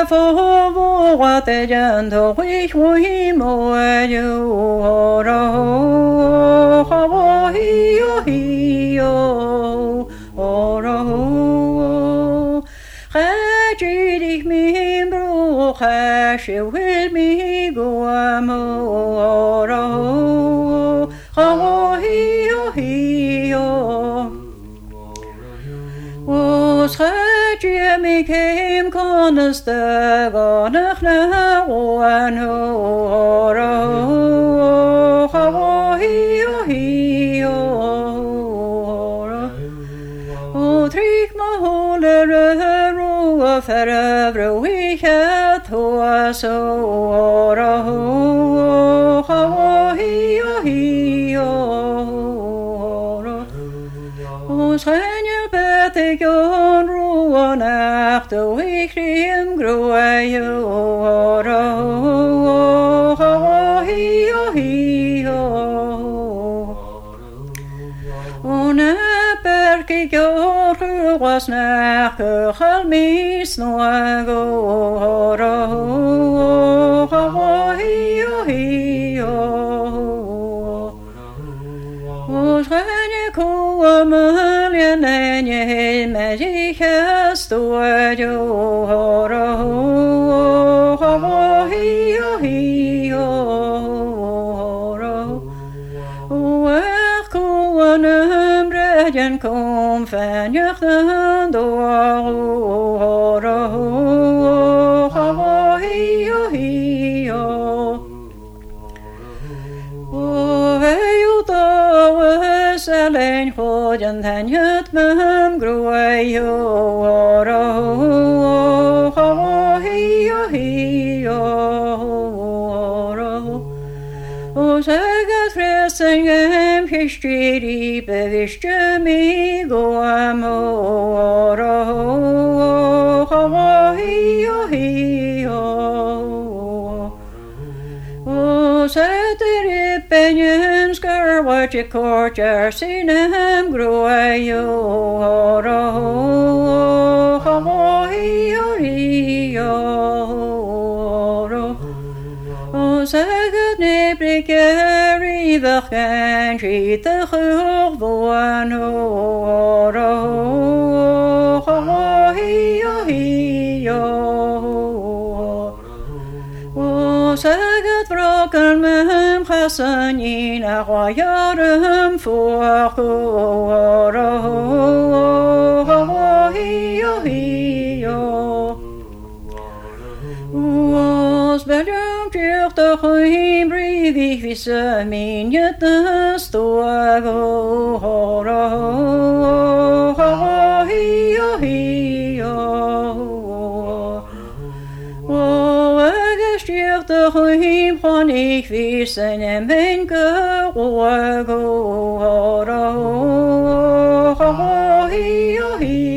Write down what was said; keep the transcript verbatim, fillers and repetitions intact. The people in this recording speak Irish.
forvåret er gentle, which we more you or oh, oh, he, oh, he, oh, or oh. Gij dich mijn broer, gij wil mij go am or oh, oh, he, oh, he, oh. Os gij mij kem konest de ganach na oan or oh, oh, he, oh, he, oh. O tryck ma håller ro för över vi het ho så or oh, oh, he, oh, he, oh. O skänjer bete gon ro nacht och vi krim groa ju or oh, oh, he, oh, he, oh. O näperke går was nach gelmis no go oh, oh, he, oh, he, oh. O skänje kommer en enje med stod jo oh, oh, he, oh, he, oh. O er koen brejen kom fan juchten door oh, oh, he, oh, he, oh. O wij utås alleen godjen den jut mem groei oh, oh, he, oh, he, oh. O säget frälsen gem kistiri bevisste mig gå am oh, oh, he, oh, he, oh. O sätter i pengen skar vad jag kortar sinem groei oh, oh, he, oh, he, oh. O säget nebriker i veckan skite sjurvån oh, oh, he, oh, he, oh. O säget vraken mem chassan ina rojarem for oh, he, oh, he, oh. Os bedjum tjurte chym brivig visse min jette stog oh, he, oh, he, oh. O egestjurte chym chronik vissen en benke roeg oh, he, oh, he,